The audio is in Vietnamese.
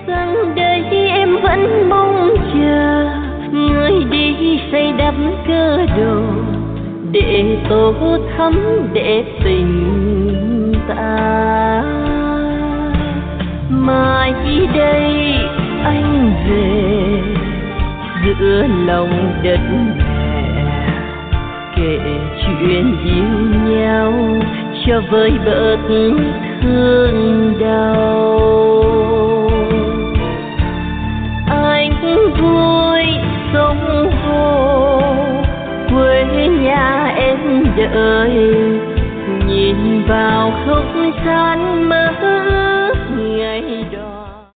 Gần đây em vẫn mong chờ người đi xây đắp cơ đồ để tô thắm để tình ta. Mai đây anh về giữa lòng đất mẹ, kể chuyện yêu nhau cho vơi bớt thương đau. Anh vui sống vô quê nhà em đợi, nhìn vào không gian mơ